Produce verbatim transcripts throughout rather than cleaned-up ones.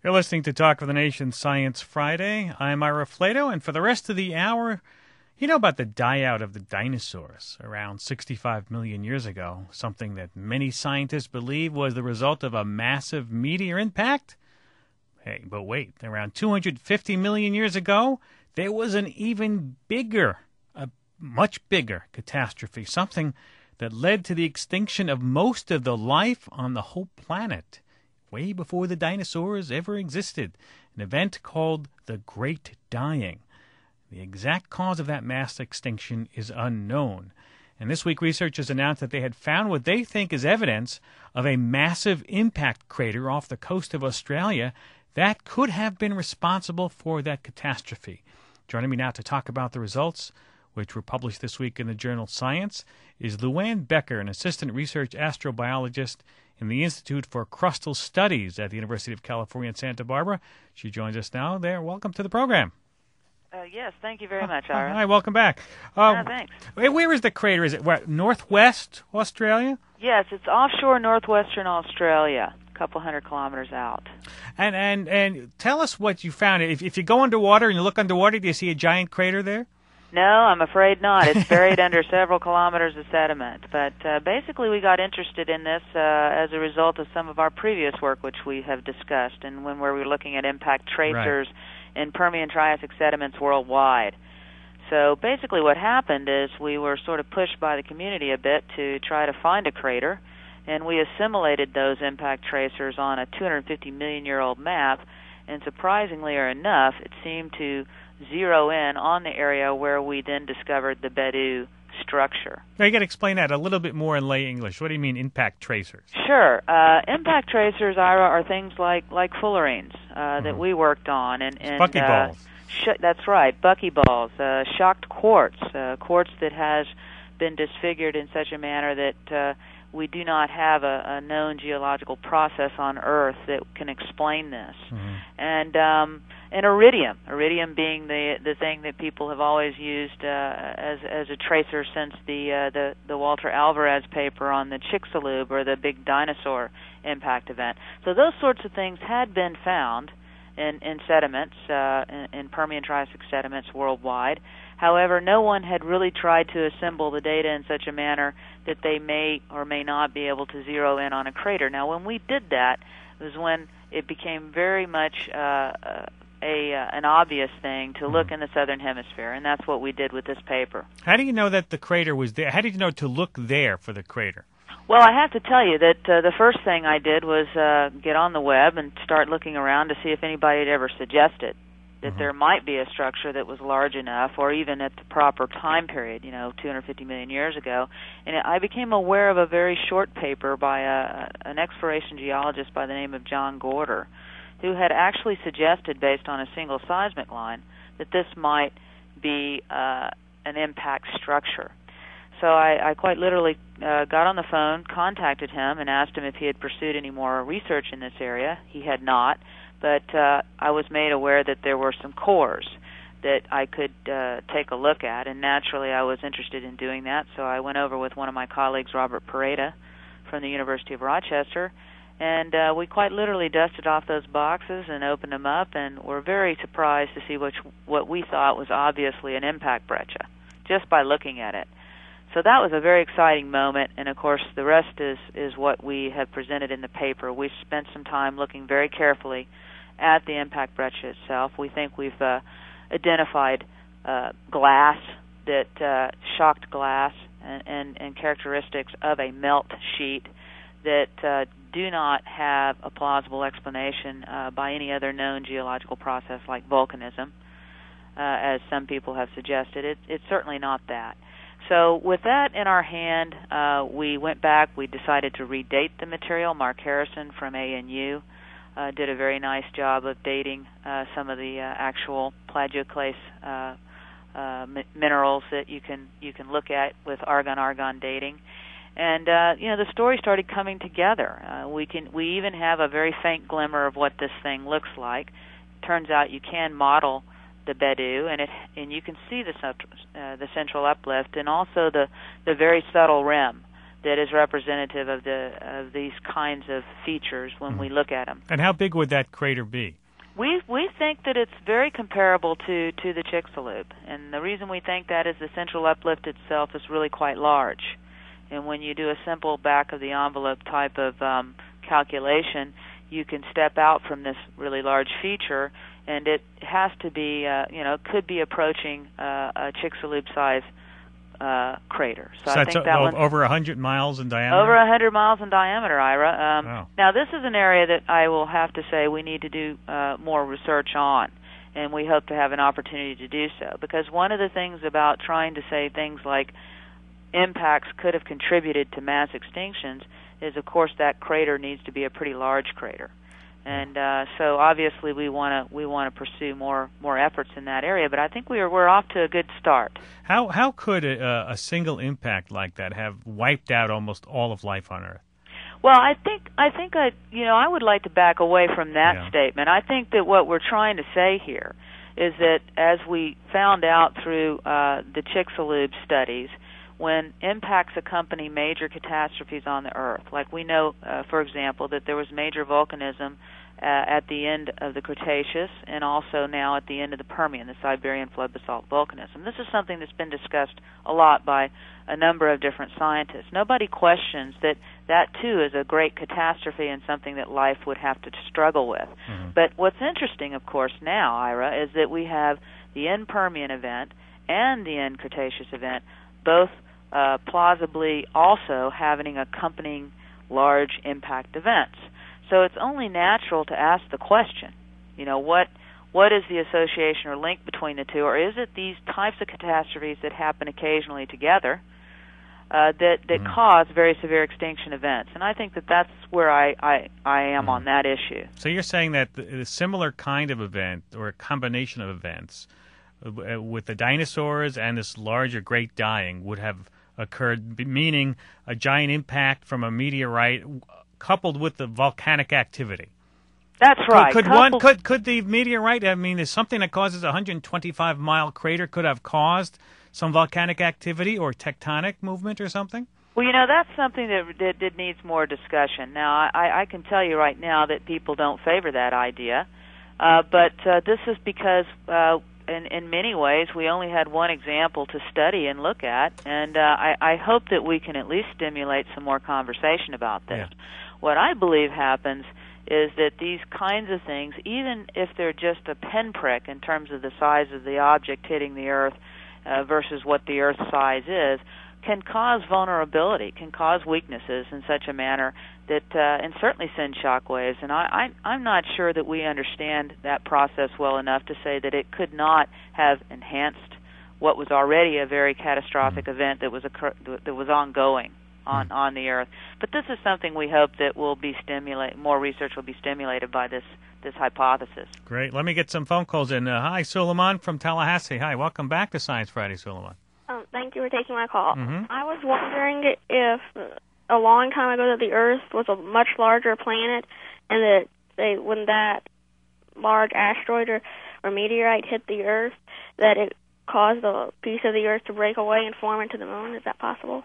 You're listening to Talk of the Nation Science Friday. I'm Ira Flato, and for the rest of the hour, you know about the die-out of the dinosaurs around sixty-five million years ago, something that many scientists believe was the result of a massive meteor impact? Hey, but wait, around two hundred fifty million years ago, there was an even bigger, a much bigger catastrophe, something that led to the extinction of most of the life on the whole planet, way before the dinosaurs ever existed, an event called the Great Dying. The exact cause of that mass extinction is unknown. And this week, researchers announced that they had found what they think is evidence of a massive impact crater off the coast of Australia that could have been responsible for that catastrophe. Joining me now to talk about the results, which were published this week in the journal Science, is Luann Becker, an assistant research astrobiologist in the Institute for Crustal Studies at the University of California in Santa Barbara. She joins us now there. Welcome to the program. Uh, yes, thank you very much, Ira. Hi, welcome back. Uh, uh, thanks. Where is the crater? Is it what, northwest Australia? Yes, it's offshore northwestern Australia, a couple hundred kilometers out. And and and tell us what you found. If if you go underwater and you look underwater, do you see a giant crater there? No, I'm afraid not. It's buried under several kilometers of sediment. But uh, basically, we got interested in this uh, as a result of some of our previous work, which we have discussed, and when we were looking at impact tracers right. in Permian-Triassic sediments worldwide. So basically what happened is we were sort of pushed by the community a bit to try to find a crater, and we assimilated those impact tracers on a two hundred fifty million year old map, and surprisingly or enough, it seemed to zero in on the area where we then discovered the Bedout structure. Now you got to explain that a little bit more in lay English. What do you mean impact tracers? Sure. Uh, impact tracers, Ira, are things like, like fullerenes uh, mm-hmm. that we worked on. And, and buckyballs. Uh, sh- that's right, buckyballs, uh, shocked quartz, uh, quartz that has been disfigured in such a manner that uh, we do not have a, a known geological process on Earth that can explain this. Mm-hmm. And um, and iridium, iridium being the the thing that people have always used uh, as as a tracer since the uh, the the Walter Alvarez paper on the Chicxulub or the big dinosaur impact event. So those sorts of things had been found in in sediments, uh, in, in Permian-Triassic sediments worldwide. However, no one had really tried to assemble the data in such a manner that they may or may not be able to zero in on a crater. Now, when we did that, it was when it became very much uh, a uh, an obvious thing to look in the southern hemisphere, and that's what we did with this paper. How do you know that the crater was there? How did you know to look there for the crater? Well, I have to tell you that uh, the first thing I did was uh, get on the web and start looking around to see if anybody had ever suggested that mm-hmm. there might be a structure that was large enough, or even at the proper time period, you know, two hundred fifty million years ago. And I became aware of a very short paper by a, an exploration geologist by the name of John Gorder, who had actually suggested, based on a single seismic line, that this might be uh, an impact structure. So I, I quite literally uh, got on the phone, contacted him, and asked him if he had pursued any more research in this area. He had not. But uh, I was made aware that there were some cores that I could uh, take a look at, and naturally I was interested in doing that, so I went over with one of my colleagues, Robert Pareda, from the University of Rochester, and uh, we quite literally dusted off those boxes and opened them up, and were very surprised to see which, what we thought was obviously an impact breccia, just by looking at it. So that was a very exciting moment, and of course the rest is, is what we have presented in the paper. We spent some time looking very carefully at the impact breccia itself. We think we've uh, identified uh, glass, that uh, shocked glass, and, and, and characteristics of a melt sheet that uh, do not have a plausible explanation uh, by any other known geological process like volcanism, uh, as some people have suggested. It, it's certainly not that. So with that in our hand, uh, we went back. We decided to redate the material. Mark Harrison from A N U Uh, did a very nice job of dating uh, some of the uh, actual plagioclase uh, uh, mi- minerals that you can you can look at with argon-argon dating, and uh, you know the story started coming together. Uh, we can we even have a very faint glimmer of what this thing looks like. Turns out you can model the Bedout, and it and you can see the central, uh, the central uplift, and also the the very subtle rim that is representative of the of these kinds of features when mm-hmm. we look at them. And how big would that crater be? We we think that it's very comparable to, to the Chicxulub, and the reason we think that is the central uplift itself is really quite large. And when you do a simple back-of-the-envelope type of um, calculation, you can step out from this really large feature, and it has to be, uh, you know, could be approaching uh, a Chicxulub-size uh, crater. So, so I think that o- over one hundred miles in diameter? Over one hundred miles in diameter, Ira. Um, wow. Now, this is an area that I will have to say we need to do uh, more research on, and we hope to have an opportunity to do so, because one of the things about trying to say things like impacts could have contributed to mass extinctions is, of course, that crater needs to be a pretty large crater. And uh, so obviously we want to we want to pursue more more efforts in that area. But I think we are we're off to a good start. How how could a, a single impact like that have wiped out almost all of life on Earth? Well, I think I think I you know I would like to back away from that yeah. statement. I think that what we're trying to say here is that as we found out through uh, the Chicxulub studies, when impacts accompany major catastrophes on the Earth, like we know, uh, for example, that there was major volcanism uh, at the end of the Cretaceous and also now at the end of the Permian, the Siberian flood basalt volcanism. This is something that's been discussed a lot by a number of different scientists. Nobody questions that that, too, is a great catastrophe and something that life would have to struggle with. Mm-hmm. But what's interesting, of course, now, Ira, is that we have the end Permian event and the end Cretaceous event both Uh, plausibly also having accompanying large impact events. So it's only natural to ask the question, you know, what what is the association or link between the two, or is it these types of catastrophes that happen occasionally together uh, that, that mm. cause very severe extinction events? And I think that that's where I, I, I am mm. on that issue. So you're saying that a similar kind of event or a combination of events uh, with the dinosaurs and this larger great dying would have occurred, meaning a giant impact from a meteorite coupled with the volcanic activity. That's right. Could, could one could could the meteorite? I mean, is something that causes a one hundred twenty-five mile crater could have caused some volcanic activity or tectonic movement or something? Well, you know, that's something that, that, that needs more discussion. Now, I, I can tell you right now that people don't favor that idea, uh, but uh, this is because. Uh, In, in many ways, we only had one example to study and look at, and uh, I, I hope that we can at least stimulate some more conversation about this. Yeah. What I believe happens is that these kinds of things, even if they're just a pinprick in terms of the size of the object hitting the Earth uh, versus what the Earth's size is, can cause vulnerability, can cause weaknesses in such a manner that, uh, and certainly send shock waves. And I, I, I'm not sure that we understand that process well enough to say that it could not have enhanced what was already a very catastrophic mm-hmm. event that was occur- that was ongoing on, mm-hmm. on the Earth. But this is something we hope that will be stimulate more research will be stimulated by this this hypothesis. Great. Let me get some phone calls in. Uh, hi, Suleiman from Tallahassee. Hi, welcome back to Science Friday, Suleiman. Um, thank you for taking my call. Mm-hmm. I was wondering if a long time ago that the Earth was a much larger planet, and that they, when that large asteroid or, or meteorite hit the Earth, that it caused a piece of the Earth to break away and form into the Moon. Is that possible?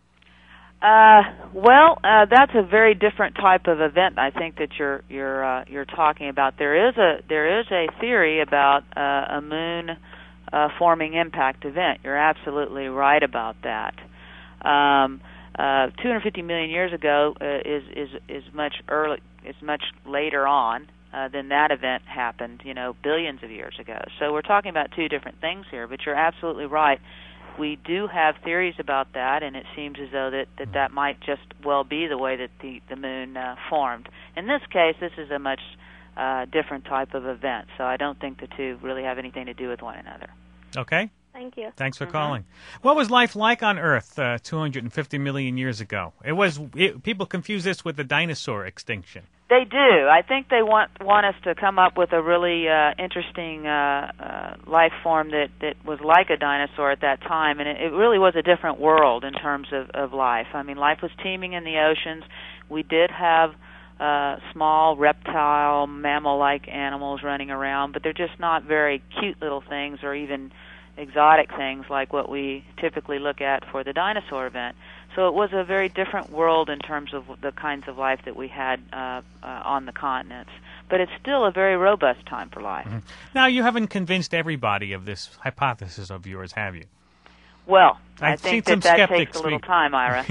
Uh, well, uh, that's a very different type of event. I think that you're you're uh, you're talking about. There is a there is a theory about uh, a moon. Uh, forming impact event. You're absolutely right about that. Um, uh, two hundred fifty million years ago uh, is is is much early. Is much later on uh, than that event happened. You know, billions of years ago. So we're talking about two different things here. But you're absolutely right. We do have theories about that, and it seems as though that that, that might just well be the way that the the moon uh, formed. In this case, this is a much uh, different type of event. So I don't think the two really have anything to do with one another. Okay. Thank you. Thanks for mm-hmm. calling. What was life like on Earth uh, two hundred fifty million years ago? It was. It, people confuse this with the dinosaur extinction. They do. I think they want want us to come up with a really uh, interesting uh, uh, life form that, that was like a dinosaur at that time, and it, it really was a different world in terms of, of life. I mean, life was teeming in the oceans. We did have uh, small reptile, mammal-like animals running around, but they're just not very cute little things or even exotic things like what we typically look at for the dinosaur event. So it was a very different world in terms of the kinds of life that we had uh, uh, on the continents. But it's still a very robust time for life. Mm-hmm. Now, you haven't convinced everybody of this hypothesis of yours, have you? Well, I've I think seen that some that skeptics takes a little speak. time, Ira.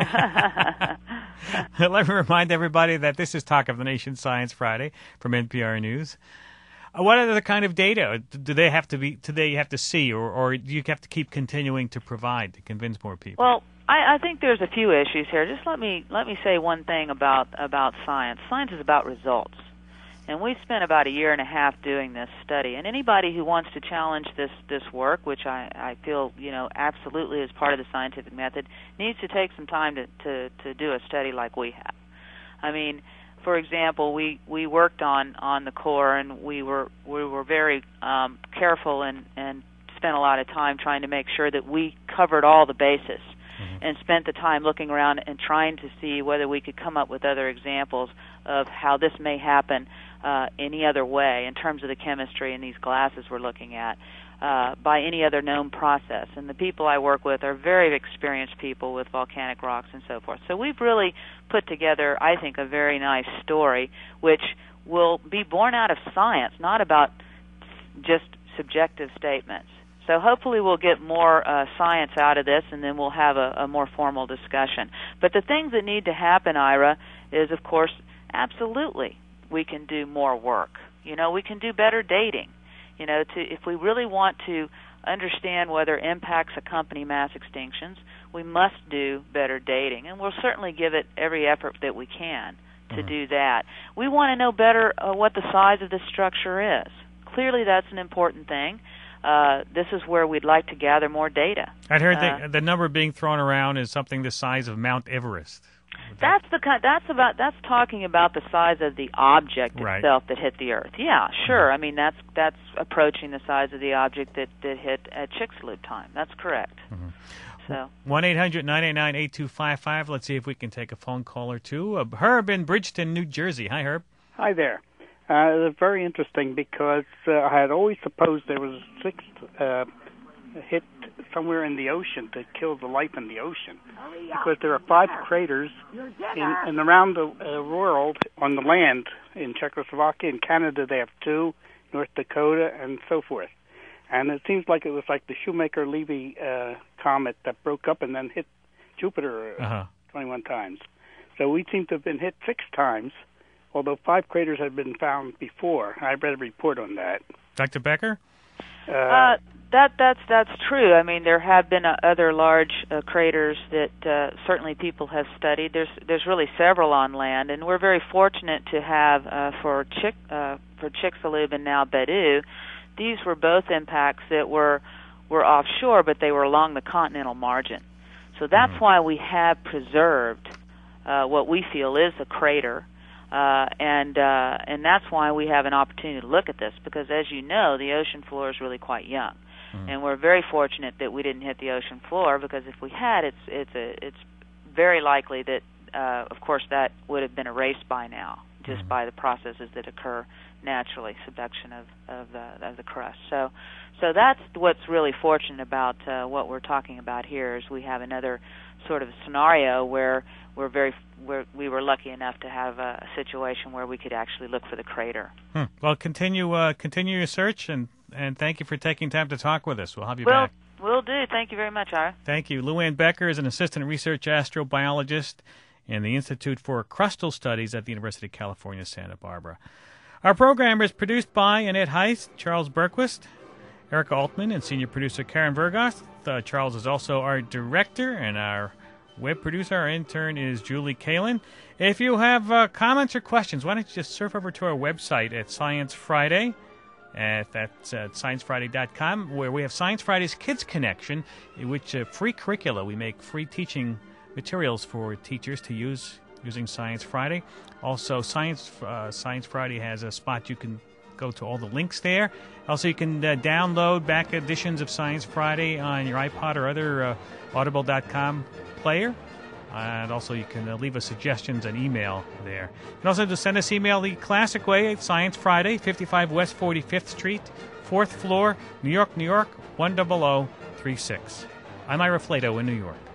Let me remind everybody that this is Talk of the Nation Science Friday from N P R News. Uh, what are the kind of data do they have to be? Do they have to see, or, or do you have to keep continuing to provide to convince more people? Well, I, I think there's a few issues here. Just let me let me say one thing about about science. Science is about results. And we've spent about a year and a half doing this study. And anybody who wants to challenge this, this work, which I, I feel, you know, absolutely is part of the scientific method, needs to take some time to, to, to do a study like we have. I mean, for example, we, we worked on, on the core, and we were we were very um, careful and, and spent a lot of time trying to make sure that we covered all the bases. Mm-hmm. And spent the time looking around and trying to see whether we could come up with other examples of how this may happen uh, any other way in terms of the chemistry in these glasses we're looking at uh, by any other known process. And the people I work with are very experienced people with volcanic rocks and so forth. So we've really put together, I think, a very nice story which will be born out of science, not about just subjective statements. So hopefully we'll get more uh, science out of this, and then we'll have a, a more formal discussion. But the things that need to happen, Ira, is, of course, absolutely we can do more work. You know, we can do better dating. You know, to, if we really want to understand whether impacts accompany mass extinctions, we must do better dating. And we'll certainly give it every effort that we can to mm-hmm. do that. We want to know better uh, what the size of this structure is. Clearly that's an important thing. Uh, this is where we'd like to gather more data. I'd heard uh, that the number being thrown around is something the size of Mount Everest. That's the kind. That's about. That's talking about the size of the object right. itself that hit the Earth. Yeah, sure. Mm-hmm. I mean, that's that's approaching the size of the object that, that hit at Chicxulub time. That's correct. Mm-hmm. So one eight hundred nine eight nine eight two five five. Let's see if we can take a phone call or two. Uh, Herb in Bridgeton, New Jersey. Hi, Herb. Hi there. Uh, it was very interesting because uh, I had always supposed there was a sixth uh, hit somewhere in the ocean to kill the life in the ocean, because there are five craters in, in around the uh, world on the land. In Czechoslovakia, in Canada, they have two, North Dakota, and so forth. And it seems like it was like the Shoemaker-Levy uh, comet that broke up and then hit Jupiter uh-huh. twenty-one times. So we seem to have been hit six times, although five craters had been found before. I read a report on that. Doctor Becker? Uh, uh, that that's that's true. I mean, there have been uh, other large uh, craters that uh, certainly people have studied. There's there's really several on land, and we're very fortunate to have uh, for Chick uh, for Chicxulub and now Bedu. These were both impacts that were were offshore, but they were along the continental margin. So that's mm-hmm. why we have preserved uh, what we feel is a crater. Uh, and uh, and that's why we have an opportunity to look at this, because as you know, the ocean floor is really quite young, mm-hmm. and we're very fortunate that we didn't hit the ocean floor, because if we had, it's it's a, it's very likely that, uh, of course, that would have been erased by now, just mm-hmm. by the processes that occur naturally, subduction of of the, of the crust. So, so that's what's really fortunate about uh, what we're talking about here, is we have another sort of scenario where we're very where we were lucky enough to have a, a situation where we could actually look for the crater. Hmm. Well, continue uh, continue your search, and, and thank you for taking time to talk with us. We'll have you well, back. Will do. Thank you very much, Ira. Thank you. Lou Ann Becker is an assistant research astrobiologist in the Institute for Crustal Studies at the University of California, Santa Barbara. Our program is produced by Annette Heist, Charles Berquist, Erica Altman, and senior producer Karen Vergoth. Uh, Charles is also our director, and our web producer, our intern, is Julie Kalin. If you have uh, comments or questions, why don't you just surf over to our website at Science Friday. At, that's at science friday dot com, where we have Science Friday's Kids Connection, in which uh, free curricula. We make free teaching materials for teachers to use using Science Friday. Also, Science uh, Science Friday has a spot you can go to all the links there. Also, you can uh, download back editions of Science Friday on your iPod or other uh, audible dot com player. And also, you can uh, leave us suggestions and email there. You can also just send us email the classic way at Science Friday, fifty-five West forty-fifth Street, fourth floor, New York, New York, one zero zero three six. I'm Ira Flato in New York.